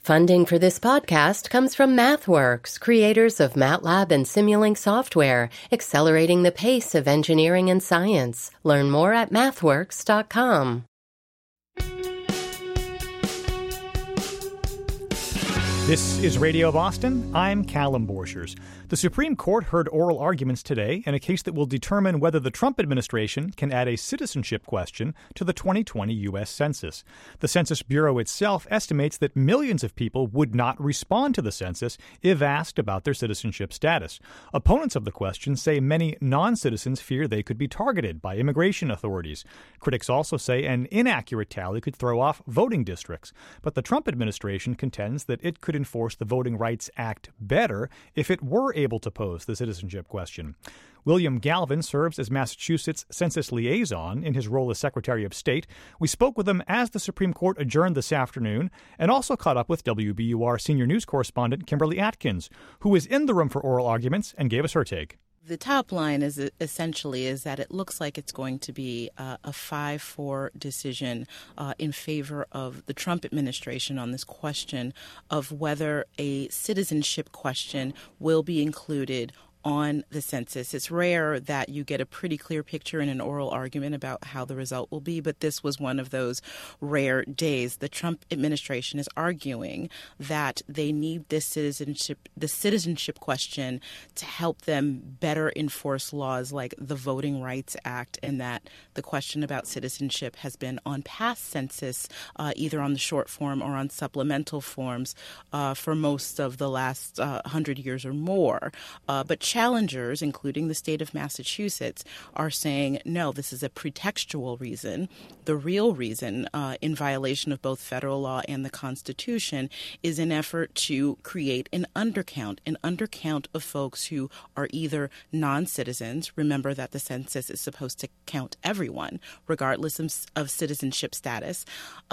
Funding for this podcast comes from MathWorks, creators of MATLAB and Simulink software, accelerating the pace of engineering and science. Learn more at mathworks.com. This is Radio Boston. I'm Callum Borchers. The Supreme Court heard oral arguments today in a case that will determine whether the Trump administration can add a citizenship question to the 2020 U.S. Census. The Census Bureau itself estimates that millions of people would not respond to the census if asked about their citizenship status. Opponents of the question say many non-citizens fear they could be targeted by immigration authorities. Critics also say an inaccurate tally could throw off voting districts. But the Trump administration contends that it could enforce the Voting Rights Act better if it were able to pose the citizenship question. William Galvin serves as Massachusetts Census Liaison in his role as Secretary of State. We spoke with him as the Supreme Court adjourned this afternoon and also caught up with WBUR senior news correspondent Kimberly Atkins, who was in the room for oral arguments and gave us her take. The top line is essentially that it looks like it's going to be a 5-4 decision in favor of the Trump administration on this question of whether a citizenship question will be included on the census. It's rare that you get a pretty clear picture in an oral argument about how the result will be, but this was one of those rare days. The Trump administration is arguing that they need the citizenship question to help them better enforce laws like the Voting Rights Act, and that the question about citizenship has been on past census, either on the short form or on supplemental forms for most of the last 100 years or more. But challengers, including the state of Massachusetts, are saying, no, this is a pretextual reason. The real reason, in violation of both federal law and the Constitution, is an effort to create an undercount of folks who are either non-citizens. Remember that the census is supposed to count everyone, regardless of citizenship status,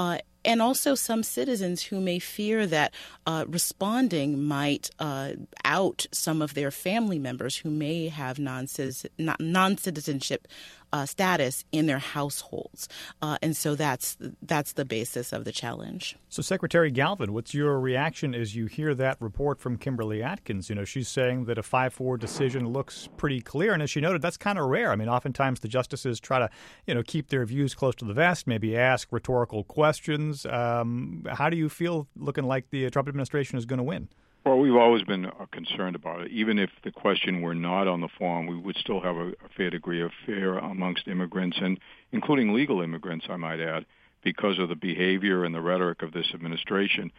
and also some citizens who may fear that responding might out some of their family members who may have non-citizenship status in their households. And so that's the basis of the challenge. So, Secretary Galvin, what's your reaction as you hear that report from Kimberly Atkins? You know, she's saying that a 5-4 decision looks pretty clear. And as she noted, that's kind of rare. I mean, oftentimes the justices try to, keep their views close to the vest, maybe ask rhetorical questions. How do you feel looking like the Trump administration is going to win? Well, we've always been concerned about it. Even if the question were not on the form, we would still have a fair degree of fear amongst immigrants, and including legal immigrants, I might add, because of the behavior and the rhetoric of this administration.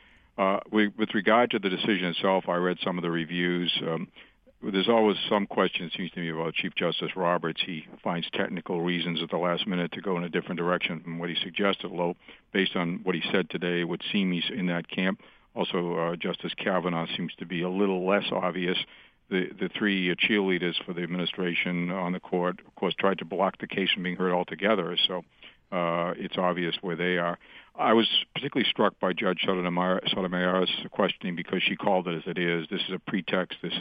With regard to the decision itself, I read some of the reviews. There's always some question, it seems to me, about Chief Justice Roberts. He finds technical reasons at the last minute to go in a different direction from what he suggested, although based on what he said today, it would seem he's in that camp. Also, Justice Kavanaugh seems to be a little less obvious. The three cheerleaders for the administration on the court, of course, tried to block the case from being heard altogether, so it's obvious where they are. I was particularly struck by Judge Sotomayor's questioning because she called it as it is. This is a pretext. This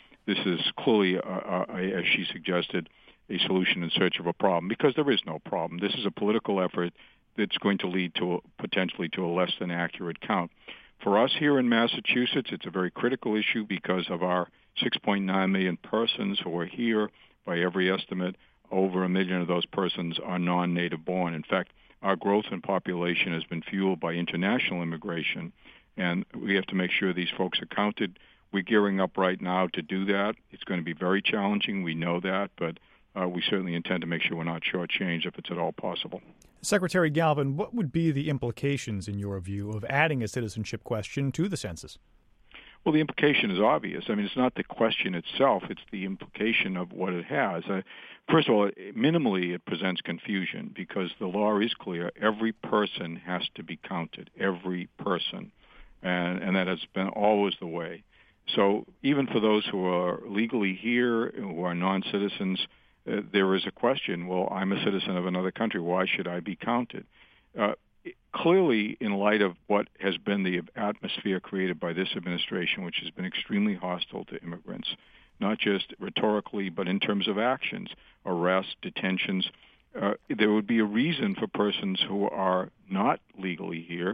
is clearly, as she suggested, a solution in search of a problem, because there is no problem. This is a political effort that's going to lead to potentially to a less than accurate count. For us here in Massachusetts, it's a very critical issue because of our 6.9 million persons who are here. By every estimate, over 1 million of those persons are non-native born. In fact, our growth in population has been fueled by international immigration, and we have to make sure these folks are counted. We're gearing up right now to do that. It's going to be very challenging. We know that, but we certainly intend to make sure we're not shortchanged if it's at all possible. Secretary Galvin, what would be the implications, in your view, of adding a citizenship question to the census? Well, the implication is obvious. I mean, it's not the question itself. It's the implication of what it has. First of all, minimally, it presents confusion because the law is clear. Every person has to be counted, every person, and that has been always the way. So even for those who are legally here, who are non-citizens, there is a question, well, I'm a citizen of another country. Why should I be counted? Clearly, in light of what has been the atmosphere created by this administration, which has been extremely hostile to immigrants, not just rhetorically, but in terms of actions, arrests, detentions, there would be a reason for persons who are not legally here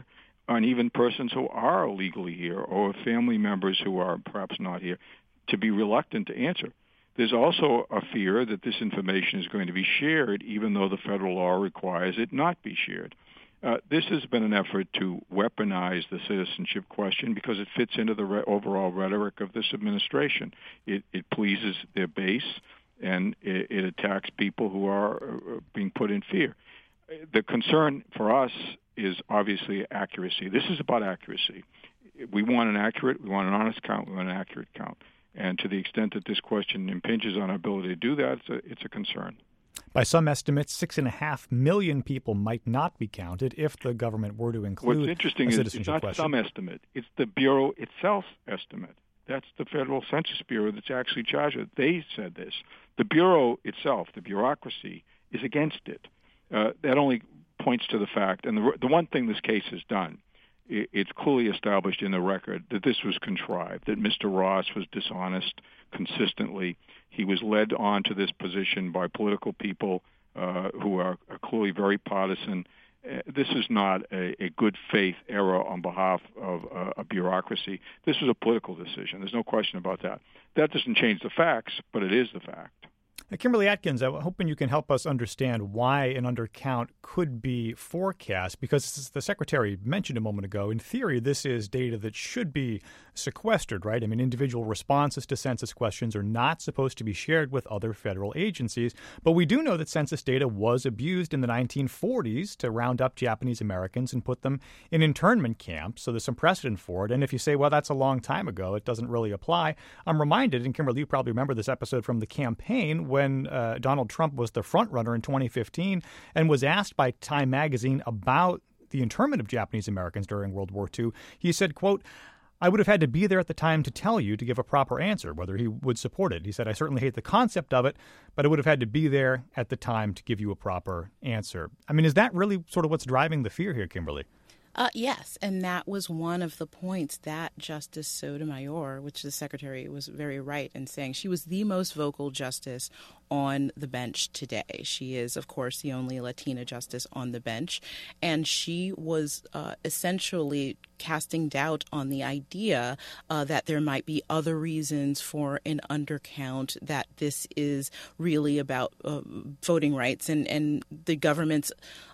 on even persons who are legally here or family members who are perhaps not here to be reluctant to answer. There's also a fear that this information is going to be shared, even though the federal law requires it not be shared. This has been an effort to weaponize the citizenship question because it fits into the overall rhetoric of this administration. It pleases their base, and it attacks people who are being put in fear. The concern for us is obviously accuracy. This is about accuracy. We want an honest count, we want an accurate count. And to the extent that this question impinges on our ability to do that, it's a concern. By some estimates, 6.5 million people might not be counted if the government were to include What's interesting is it's not question. Some estimate. It's the Bureau itself's estimate. That's the Federal Census Bureau that's actually charged with it. They said this. The Bureau itself, the bureaucracy, is against it. That only points to the fact, and the one thing this case has done, it's clearly established in the record that this was contrived, that Mr. Ross was dishonest consistently. He was led on to this position by political people who are clearly very partisan. This is not a good faith error on behalf of a bureaucracy. This was a political decision. There's no question about that. That doesn't change the facts, but it is the fact. Kimberly Atkins, I'm hoping you can help us understand why an undercount could be forecast, because as the Secretary mentioned a moment ago, in theory, this is data that should be sequestered, right? I mean, individual responses to census questions are not supposed to be shared with other federal agencies, but we do know that census data was abused in the 1940s to round up Japanese Americans and put them in internment camps, so there's some precedent for it. And if you say, well, that's a long time ago, it doesn't really apply, I'm reminded, and Kimberly, you probably remember this episode from the campaign, when Donald Trump was the front runner in 2015 and was asked by Time magazine about the internment of Japanese Americans during World War II, he said, quote, "I would have had to be there at the time to tell you to give a proper answer, whether he would support it." He said, "I certainly hate the concept of it, but I would have had to be there at the time to give you a proper answer." I mean, is that really sort of what's driving the fear here, Kimberly? Yes, and that was one of the points that Justice Sotomayor, which the Secretary was very right in saying, she was the most vocal justice on the bench today. She is, of course, the only Latina justice on the bench, and she was essentially casting doubt on the idea that there might be other reasons for an undercount, that this is really about voting rights, and the government's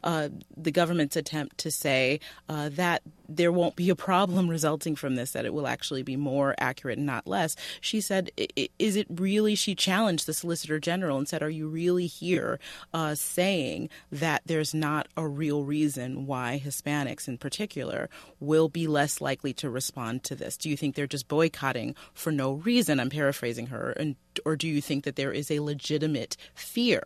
attempt to say that there won't be a problem resulting from this, that it will actually be more accurate and not less. She said, is it really, she challenged the Solicitor General and said, are you really here saying that there's not a real reason why Hispanics in particular will be less likely to respond to this? Do you think they're just boycotting for no reason? I'm paraphrasing her. Or do you think that there is a legitimate fear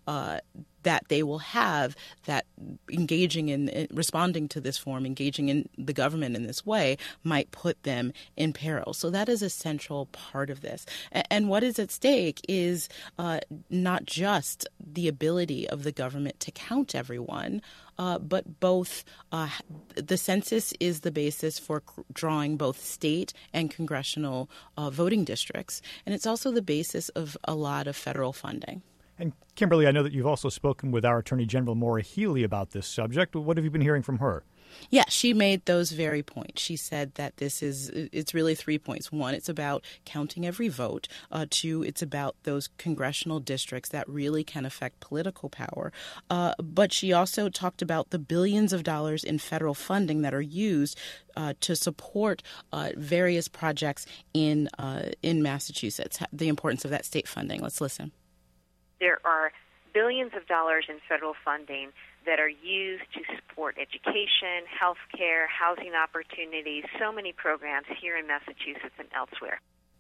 that they will have, that engaging in responding to this form, engaging in the government in this way, might put them in peril? So that is a central part of this. And what is at stake is not just the ability of the government to count everyone, but both the census is the basis for drawing both state and congressional voting districts, and it's also the basis of a lot of federal funding. And Kimberly, I know that you've also spoken with our Attorney General Maura Healey about this subject. What have you been hearing from her? Yeah, she made those very points. She said that it's really 3 points. One, it's about counting every vote. Two, it's about those congressional districts that really can affect political power. But she also talked about the billions of dollars in federal funding that are used to support various projects in Massachusetts, the importance of that state funding. Let's listen. There are billions of dollars in federal funding that are used to support education, health care, housing opportunities, so many programs here in Massachusetts and elsewhere.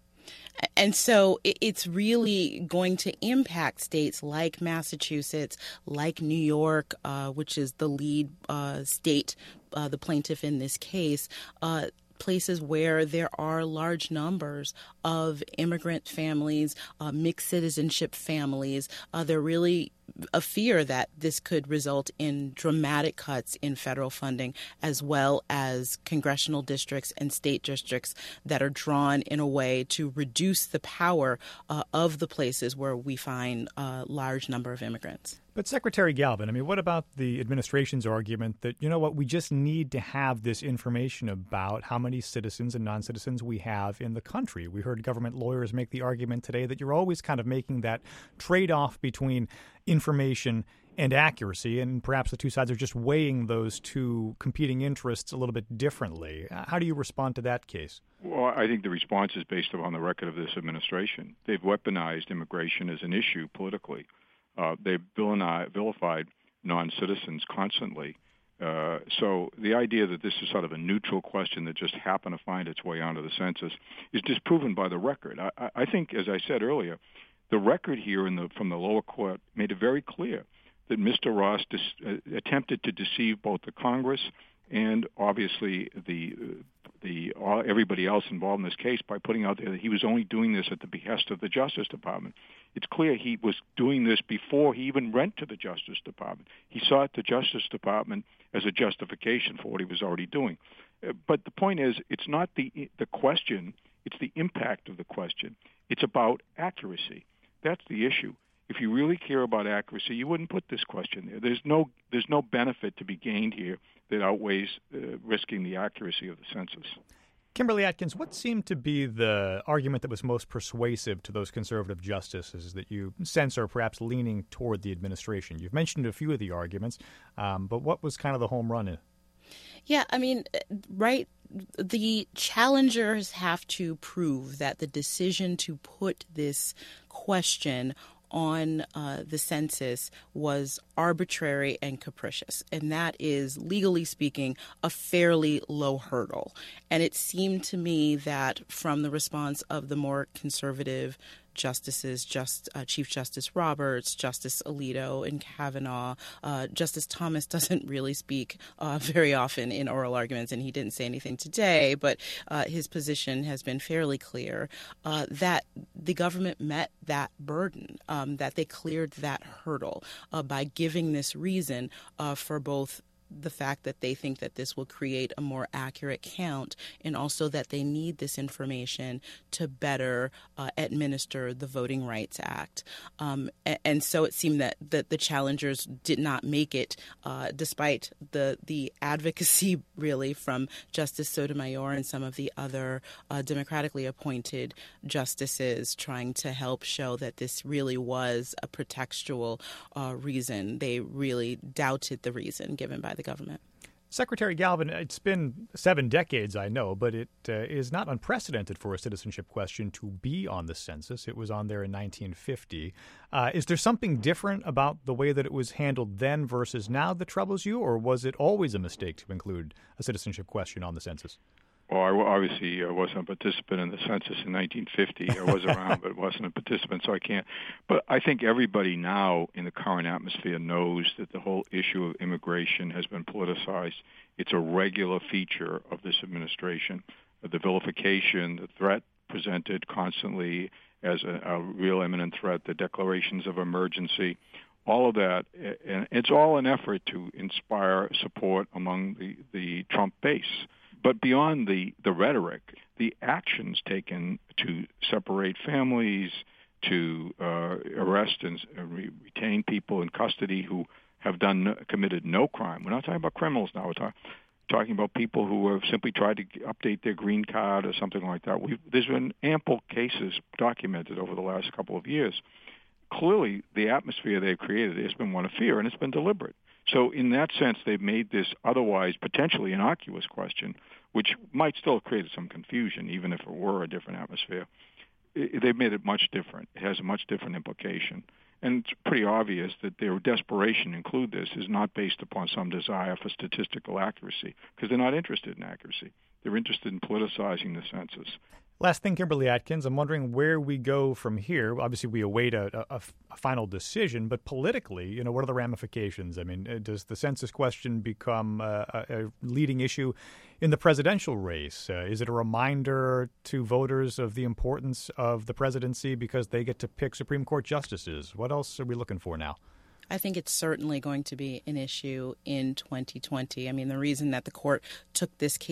And so it's really going to impact states like Massachusetts, like New York, which is the lead state, the plaintiff in this case, places where there are large numbers of immigrant families, mixed citizenship families. They're really a fear that this could result in dramatic cuts in federal funding, as well as congressional districts and state districts that are drawn in a way to reduce the power of the places where we find a large number of immigrants. But Secretary Galvin, I mean, what about the administration's argument that, you know what, we just need to have this information about how many citizens and non-citizens we have in the country? We heard government lawyers make the argument today that you're always kind of making that trade-off between information and accuracy, and perhaps the two sides are just weighing those two competing interests a little bit differently. How do you respond to that case? Well, I think the response is based upon the record of this administration. They've weaponized immigration as an issue politically. They've vilified non-citizens constantly. So the idea that this is sort of a neutral question that just happened to find its way onto the census is disproven by the record. I think, as I said earlier, the record here from the lower court made it very clear that Mr. Ross attempted to deceive both the Congress and obviously everybody else involved in this case by putting out there that he was only doing this at the behest of the Justice Department. It's clear he was doing this before he even went to the Justice Department. He sought the Justice Department as a justification for what he was already doing. But the point is, it's not the question, it's the impact of the question. It's about accuracy. That's the issue. If you really care about accuracy, you wouldn't put this question there. There's no benefit to be gained here that outweighs risking the accuracy of the census. Kimberly Atkins, what seemed to be the argument that was most persuasive to those conservative justices that you sense are perhaps leaning toward the administration? You've mentioned a few of the arguments, but what was kind of the home run? Yeah, I mean, right. The challengers have to prove that the decision to put this question on the census was arbitrary and capricious. And that is, legally speaking, a fairly low hurdle. And it seemed to me that from the response of the more conservative justices, Chief Justice Roberts, Justice Alito, and Kavanaugh, Justice Thomas doesn't really speak very often in oral arguments, and he didn't say anything today, but his position has been fairly clear that the government met that burden, that they cleared that hurdle by giving this reason for both the fact that they think that this will create a more accurate count, and also that they need this information to better administer the Voting Rights Act. And so it seemed that the challengers did not make it, despite the advocacy, really, from Justice Sotomayor and some of the other democratically appointed justices trying to help show that this really was a pretextual reason. They really doubted the reason given by the government. Secretary Galvin, it's been 7 decades, I know, but it is not unprecedented for a citizenship question to be on the census. It was on there in 1950. Is there something different about the way that it was handled then versus now that troubles you, or was it always a mistake to include a citizenship question on the census? Well, I wasn't a participant in the census in 1950. I was around, but wasn't a participant, so I can't. But I think everybody now in the current atmosphere knows that the whole issue of immigration has been politicized. It's a regular feature of this administration. The vilification, the threat presented constantly as a real imminent threat, the declarations of emergency, all of that, and it's all an effort to inspire support among the Trump base. But beyond the rhetoric, the actions taken to separate families, to arrest and retain people in custody who have committed no crime. We're not talking about criminals now. We're talking about people who have simply tried to update their green card or something like that. There's been ample cases documented over the last couple of years. Clearly, the atmosphere they've created has been one of fear, and it's been deliberate. So in that sense, they've made this otherwise potentially innocuous question, which might still have created some confusion, even if it were a different atmosphere. They've made it much different. It has a much different implication. And it's pretty obvious that their desperation to include this is not based upon some desire for statistical accuracy, because they're not interested in accuracy. They're interested in politicizing the census. Last thing, Kimberly Atkins, I'm wondering where we go from here. Obviously, we await a final decision, but politically, what are the ramifications? I mean, does the census question become a leading issue in the presidential race? Is it a reminder to voters of the importance of the presidency because they get to pick Supreme Court justices? What else are we looking for now? I think it's certainly going to be an issue in 2020. I mean, the reason that the court took this case up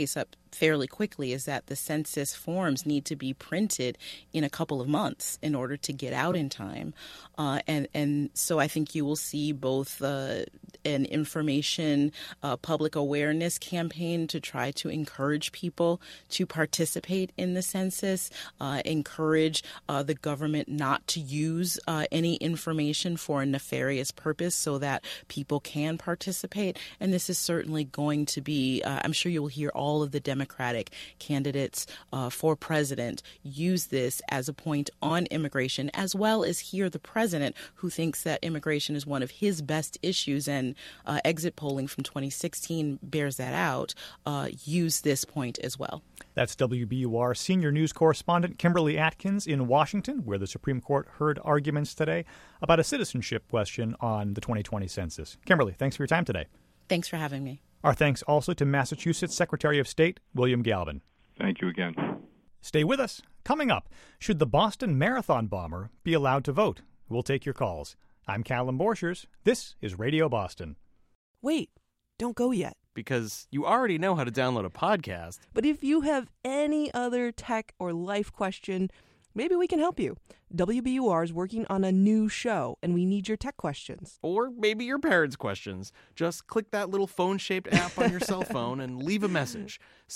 fairly quickly is that the census forms need to be printed in a couple of months in order to get out in time. And so I think you will see both an information public awareness campaign to try to encourage people to participate in the census, encourage the government not to use any information for a nefarious purpose so that people can participate. And this is certainly going to be, I'm sure you will hear all of the Democratic candidates for president use this as a point on immigration, as well as hear the president, who thinks that immigration is one of his best issues, and exit polling from 2016 bears that out, use this point as well. That's WBUR senior news correspondent Kimberly Atkins in Washington, where the Supreme Court heard arguments today about a citizenship question on the 2020 census. Kimberly, thanks for your time today. Thanks for having me. Our thanks also to Massachusetts Secretary of State William Galvin. Thank you again. Stay with us. Coming up, should the Boston Marathon bomber be allowed to vote? We'll take your calls. I'm Callum Borchers. This is Radio Boston. Wait, don't go yet. Because you already know how to download a podcast. But if you have any other tech or life question, maybe we can help you. WBUR is working on a new show, and we need your tech questions. Or maybe your parents' questions. Just click that little phone-shaped app on your cell phone and leave a message.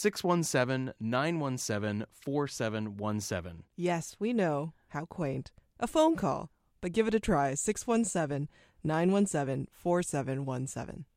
617-917-4717. Yes, we know. How quaint. A phone call. But give it a try. 617-917-4717.